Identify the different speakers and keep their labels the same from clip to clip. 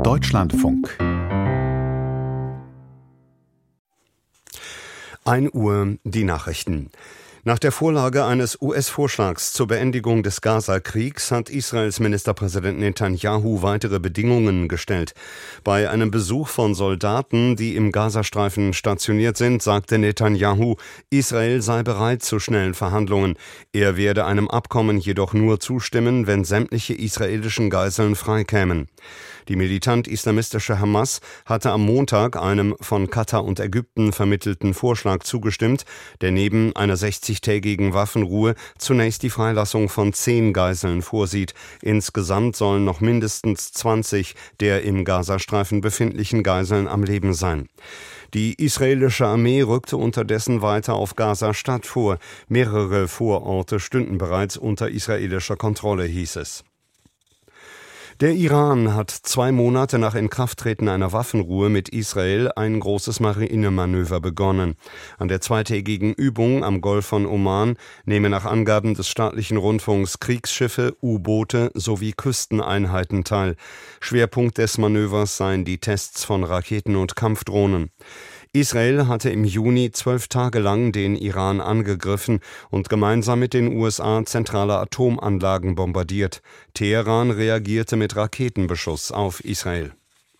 Speaker 1: Deutschlandfunk 1 Uhr die Nachrichten. Nach der Vorlage eines US-Vorschlags zur Beendigung des Gaza-Kriegs hat Israels Ministerpräsident Netanyahu weitere Bedingungen gestellt. Bei einem Besuch von Soldaten, die im Gazastreifen stationiert sind, sagte Netanyahu, Israel sei bereit zu schnellen Verhandlungen. Er werde einem Abkommen jedoch nur zustimmen, wenn sämtliche israelischen Geiseln freikämen. Die militant-islamistische Hamas hatte am Montag einem von Katar und Ägypten vermittelten Vorschlag zugestimmt, der neben einer 60-tägigen Waffenruhe zunächst die Freilassung von 10 Geiseln vorsieht. Insgesamt sollen noch mindestens 20 der im Gazastreifen befindlichen Geiseln am Leben sein. Die israelische Armee rückte unterdessen weiter auf Gaza-Stadt vor. Mehrere Vororte stünden bereits unter israelischer Kontrolle, hieß es. Der Iran hat 2 Monate nach Inkrafttreten einer Waffenruhe mit Israel ein großes Marinemanöver begonnen. An der zweitägigen Übung am Golf von Oman nehmen nach Angaben des staatlichen Rundfunks Kriegsschiffe, U-Boote sowie Küsteneinheiten teil. Schwerpunkt des Manövers seien die Tests von Raketen und Kampfdrohnen. Israel hatte im Juni 12 Tage lang den Iran angegriffen und gemeinsam mit den USA zentrale Atomanlagen bombardiert. Teheran reagierte mit Raketenbeschuss auf Israel.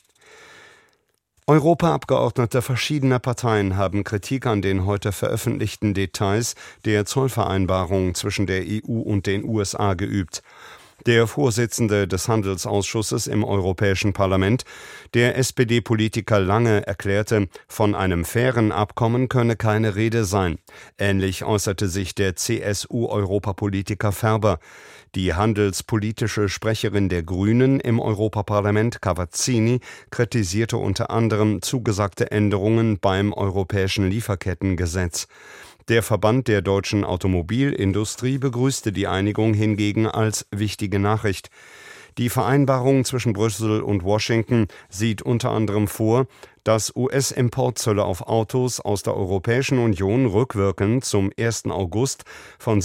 Speaker 1: Europaabgeordnete verschiedener Parteien haben Kritik an den heute veröffentlichten Details der Zollvereinbarung zwischen der EU und den USA geübt. Der Vorsitzende des Handelsausschusses im Europäischen Parlament, der SPD-Politiker Lange, erklärte, von einem fairen Abkommen könne keine Rede sein. Ähnlich äußerte sich der CSU-Europapolitiker Ferber. Die handelspolitische Sprecherin der Grünen im Europaparlament, Cavazzini, kritisierte unter anderem zugesagte Änderungen beim europäischen Lieferkettengesetz. Der Verband der deutschen Automobilindustrie begrüßte die Einigung hingegen als wichtige Nachricht. Die Vereinbarung zwischen Brüssel und Washington sieht unter anderem vor, dass US-Importzölle auf Autos aus der Europäischen Union rückwirkend zum 1. August von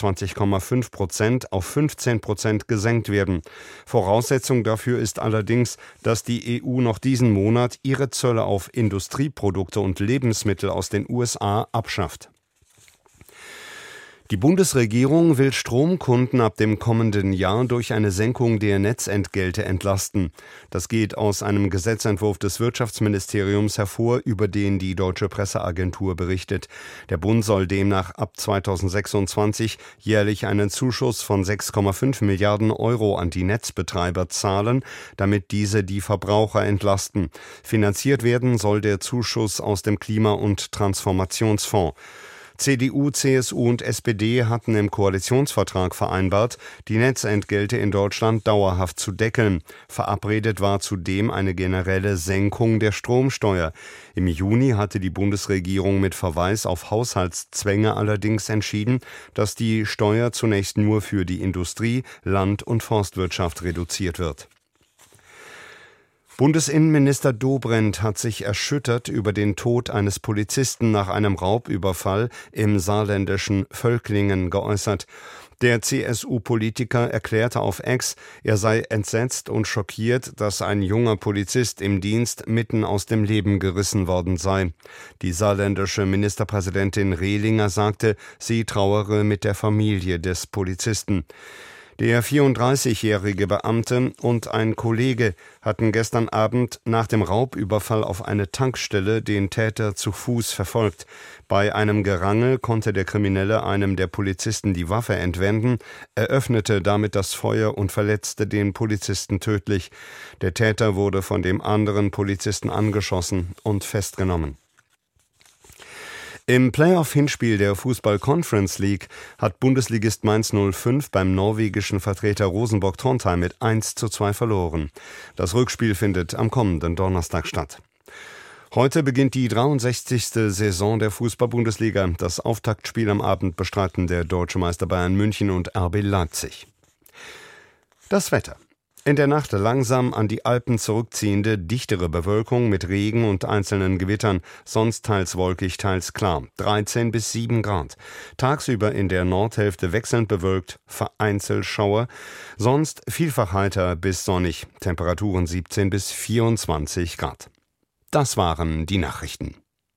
Speaker 1: 27,5% auf 15% gesenkt werden. Voraussetzung dafür ist allerdings, dass die EU noch diesen Monat ihre Zölle auf Industrieprodukte und Lebensmittel aus den USA abschafft. Die Bundesregierung will Stromkunden ab dem kommenden Jahr durch eine Senkung der Netzentgelte entlasten. Das geht aus einem Gesetzentwurf des Wirtschaftsministeriums hervor, über den die Deutsche Presseagentur berichtet. Der Bund soll demnach ab 2026 jährlich einen Zuschuss von 6,5 Milliarden Euro an die Netzbetreiber zahlen, damit diese die Verbraucher entlasten. Finanziert werden soll der Zuschuss aus dem Klima- und Transformationsfonds. CDU, CSU und SPD hatten im Koalitionsvertrag vereinbart, die Netzentgelte in Deutschland dauerhaft zu deckeln. Verabredet war zudem eine generelle Senkung der Stromsteuer. Im Juni hatte die Bundesregierung mit Verweis auf Haushaltszwänge allerdings entschieden, dass die Steuer zunächst nur für die Industrie, Land- und Forstwirtschaft reduziert wird. Bundesinnenminister Dobrindt hat sich erschüttert über den Tod eines Polizisten nach einem Raubüberfall im saarländischen Völklingen geäußert. Der CSU-Politiker erklärte auf X, er sei entsetzt und schockiert, dass ein junger Polizist im Dienst mitten aus dem Leben gerissen worden sei. Die saarländische Ministerpräsidentin Rehlinger sagte, sie trauere mit der Familie des Polizisten. Der 34-jährige Beamte und ein Kollege hatten gestern Abend nach dem Raubüberfall auf eine Tankstelle den Täter zu Fuß verfolgt. Bei einem Gerangel konnte der Kriminelle einem der Polizisten die Waffe entwenden, eröffnete damit das Feuer und verletzte den Polizisten tödlich. Der Täter wurde von dem anderen Polizisten angeschossen und festgenommen. Im Playoff-Hinspiel der Fußball-Conference League hat Bundesligist Mainz 05 beim norwegischen Vertreter Rosenborg Trondheim mit 1:2 verloren. Das Rückspiel findet am kommenden Donnerstag statt. Heute beginnt die 63. Saison der Fußball-Bundesliga. Das Auftaktspiel am Abend bestreiten der deutsche Meister Bayern München und RB Leipzig. Das Wetter. In der Nacht langsam an die Alpen zurückziehende, dichtere Bewölkung mit Regen und einzelnen Gewittern, sonst teils wolkig, teils klar. 13 bis 7 Grad. Tagsüber in der Nordhälfte wechselnd bewölkt, vereinzelt Schauer, sonst vielfach heiter bis sonnig. Temperaturen 17 bis 24 Grad. Das waren die Nachrichten.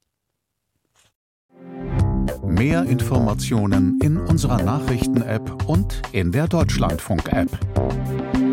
Speaker 2: Mehr Informationen in unserer Nachrichten-App und in der Deutschlandfunk-App.